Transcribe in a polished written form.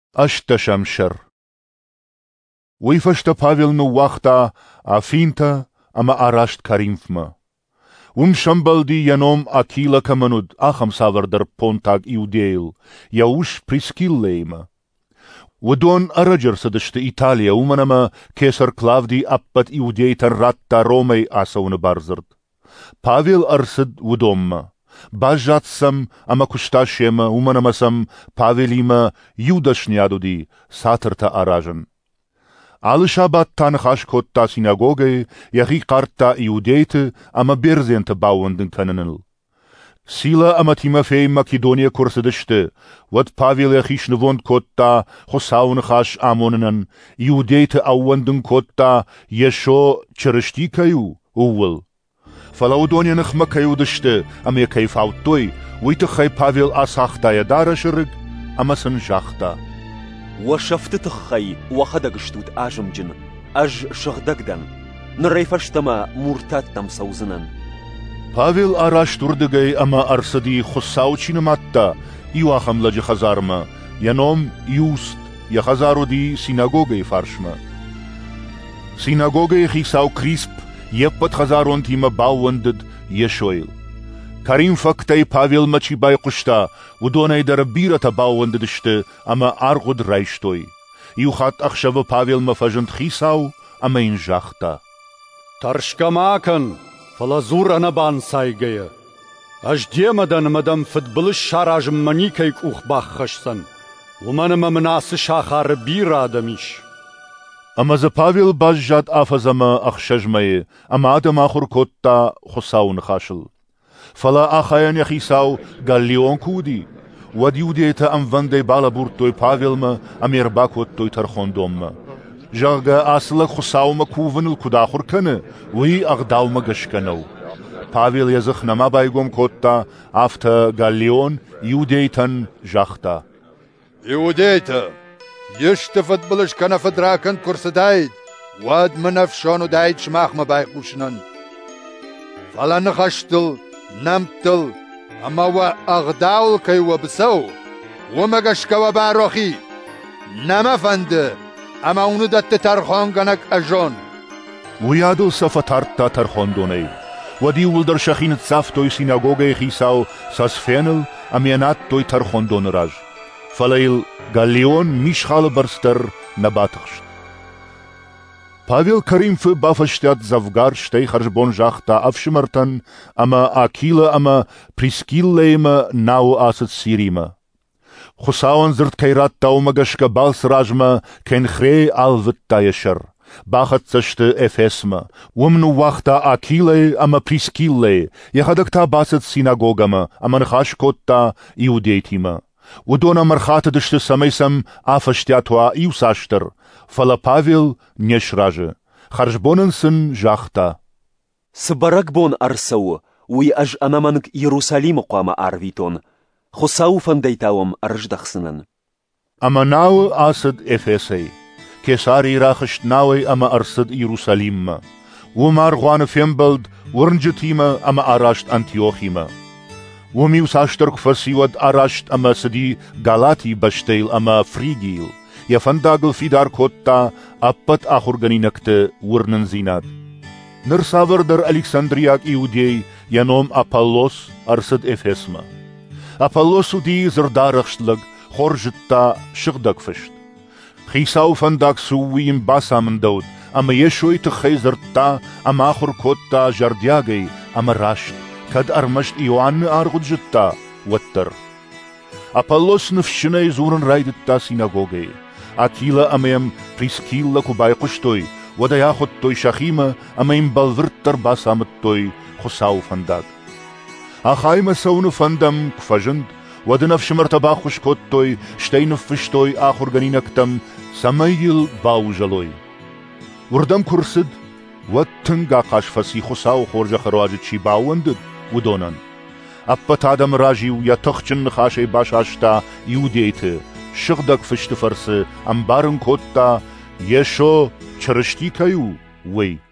اشتشمشر ويفشت بافيل نو وقتا عفينتا اما اراشت كريمفما ومشمبل ينوم اكيلا كمنود اخم ساور در بونتاغ ايوديل يوش بريسكيل ليما ودون ارجر سدشت ايطاليا ومنما كيسر كلافدي ابت ايوديتن راتا رومي اسون بارزرد بافيل ارسد ودوما باجات سم اما كشتاشيما ومنما سم بافيليما يودشنيادو دي ساترتا اراجن Al-Shabat tanchash kotta synagoge, yachi karta iudete, ama berzen te bouwenden kannenel. Sila ama Timofei Makedonia kursedishte, wat Pavel yachish nevond kotta, chosaun chash amonenen, iudete auwenden kotta, yesho cherishti uwel. Falaudonia nechma dishte, ama yakayf autoi, witachai Pavel asachta yadarasherig, ama sanjachta. وشفتت خي وخدق شتوت آجم جن أج شغدقدن نريفشتما مرتاتم سوزنن Pavel arash turdegay ama arsadi khusauchina matta iwacham laji khazarma yanom just ya khazarodi synagoge farshma synagoge khisau crisp yepot khazaron tima bauwendet yeshoil Karim faktay Pavel machi bay qushta ودونای در بیرت باوند دشته اما ارغد رایشتوی یوخات اخشو پاویل مفجند خیساو اما این جاختا ترشکا ماکن فلازور انا بان سایگه اج دیمدن مدام فتبلش شاراج منیکیک اوخ باخشسن ومن ممناس شاخار بیر آدمیش اما ز پاویل بازجاد آفزما اخشجمه اما آدم آخر کتا خساون خاشل فلا آخاين يخيساو غاليون كودي وديوديتا ام فاندي بالابورتوي بافيلما امير باكوتوي ترخوندوما جاغا اصلا خساو مكوفن الكداخر كنه وي اغداو مغشكنو بافيل يزخنا ما بايغوم كوتا افتا غاليون يوديتن جاختا يوديتا يشتفت بلش كان فدراكن كرسدايد واد منفشانو دايد شماخ ما بايقوشنن فلا نخشتل نمتل اما و اغداول كي وبسو ومغشك وباروخي نما فند اما اونو دت ترخونغنك اجون ويادو سفتارتا ترخوندوني ودي ولدر شخين تسافتوي سيناغوغي خيساو ساسفينل اميانات توي ترخوندون راج فلايل غاليون ميشخال برستر نباتخشت Pavel Karim für Bafashtad Zavgar Steicharbon Jachta Afshimartan ama Akila ama Priskillema nau asat Sirima. Chusauan zirt Kairat Taumagashka Bals Rajma ken Chre Alvit Tayasher. Bachat zashte Efesma. Wumnu Wachta Akile ama Priskille. Yachadakta Basat Synagogama ama Nchashkotta Iudetima. Udona Marchata dishte Samaisam Afashtadwa Iusashter. Фала Павел не шраже. Харжбоненсен жахта. Сбаракбон арсау, уи аж амаманг Иерусалим қуама арвитон. Хусау фандайтауам арждахсынен. Ама нау асад Эфесей. Кесари рахашт науи ама арсад Иерусалимма. Умар гуана фембалд урнджетима ама арашт Антиохима. Умиус аштерк фасиwad арашт ама сади Галати баштейл ама Фригил. يفنداغل في دار كوتا أبت آخرغني نكت ورنن زيناد نرساور در ألكسندرياك إيودي ينوم أبالوس أرسد إفهسما أبالوسو دي زردارخشتلغ خورجتا شغدك فشت خيساو فنداغ سووين باسا من دود أما يشوي تخيزرتا أما آخر كوتا جردياغي أما راشت كد أرمشت إيوان أرغد جتا وتر أبالوس نفشني زورن رايدتا سيناغوغي Akila amem priskilla kubay qushtoi, wadayachot toi shachima amem balvirtar basamet toi khusau fandag. Achaima saunu fandam kfajend, wadanaf shimartaba khushkot toi, steinuf fishtoi achorganinaktam, samayil baujaloi. Wurdam kursid, wattanga qashfasi khusau khorja kharwajit shi bauwendid, wudonan. Appat adam rajiu ya tokhchin khashe bashashta iudete, شغدك فشت فرس أمبارن كوتا يشو چرشتي كيو وي